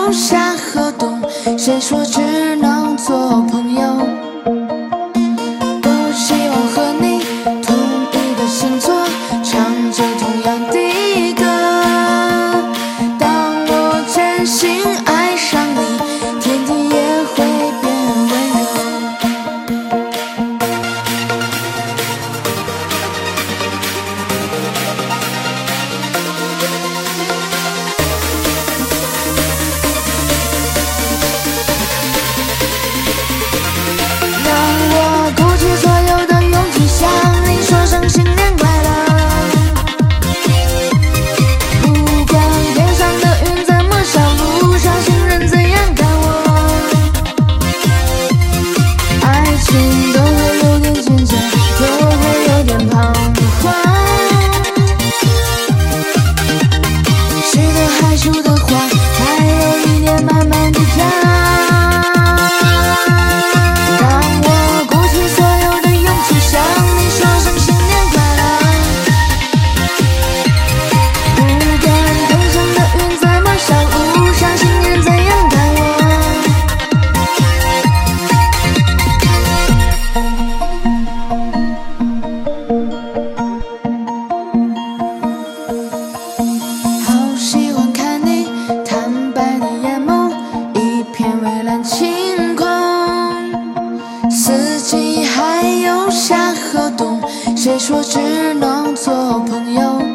有夏和冬，谁说只能做朋友？多希望和你同一个星座，唱着同样的歌。当我真心爱上你，天地也会变温柔。让我鼓起所有的勇气，向你说声新年快乐。不管天上的云怎么少，路上行人怎样看我，爱情都会有点坚强，都会有点彷徨。是的海，树的花，还有一年慢慢地飘。让我鼓起所有的勇气，向你说声新年快乐。不管天上的云怎么少，路上行人怎样看我，好喜欢看你坦白的眼眸，一片蔚蓝晴空。四季还有夏和冬，谁说只能做朋友？